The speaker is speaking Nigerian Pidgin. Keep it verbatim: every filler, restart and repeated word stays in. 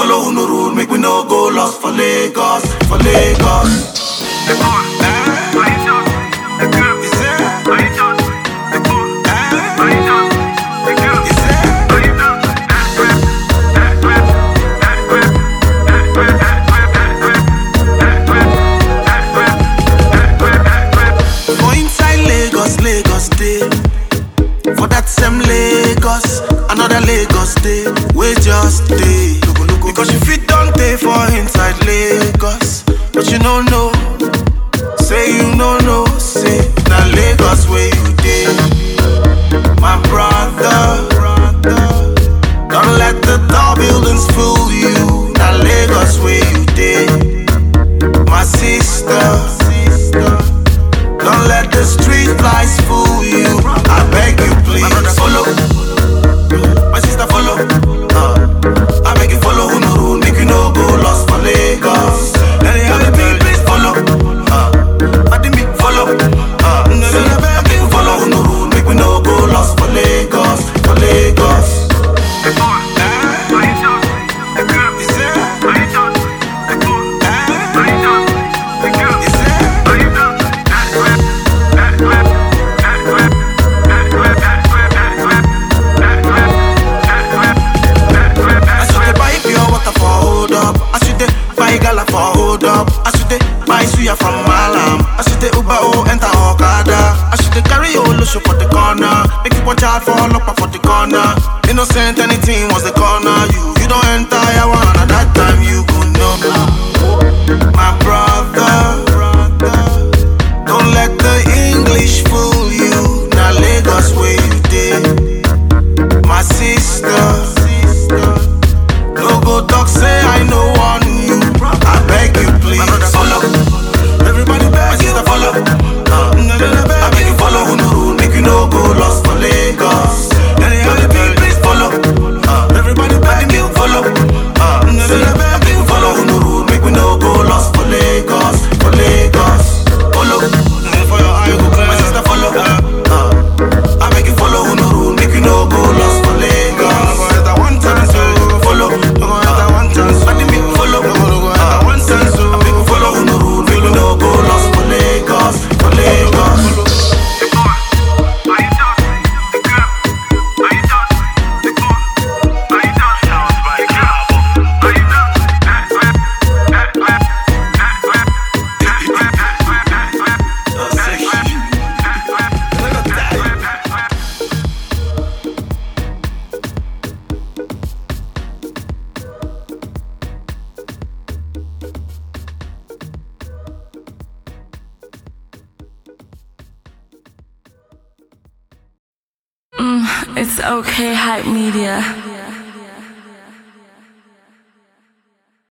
follow no rule, make we no go lost for Lagos, for Lagos. Lagos day, for that same Lagos, another Lagos day, we just day. Because you fit don't pay for inside Lagos, but you don't know, say you don't know, say now Lagos where you day. My brother, don't let the tall buildings fool you, now Lagos where you day. My sister, don't let the street lights fool you. I beg you please follow. My sister follow. uh, I beg you follow who no rule, make you no go lost for Lagos. Let it happen, please, please follow. uh, I didn't make follow. uh, I beg you follow who no rule, make we no go lost for Lagos, for Lagos. From Malam, I see the Uber oh enter Okada. I see the carry all the show for the corner. Make you watch out for lock up for the corner. Innocent anything was the corner. You you don't enter I one at that time you go know. My brother, don't let the English fool you. Now Lagos where you did. My sister, no go talk say I know one you. I beg you please follow. Everybody beg you follow. uh, I beg you follow who no rule, make you no go lost for Lagos. Anybody please follow. uh, Everybody beg you follow. uh, I beg you follow who no rule, make we no go lost for Lagos, for Lagos. Follow, for your eye go clear. My sister follow. uh, I beg you follow who no rule, make you no go lost for Lagos. That one time so follow. That one time so I didn't follow. That one time so I beg you follow who no rule, make we no go lost for Lagos, for Lagos. It's okay, Hype Media.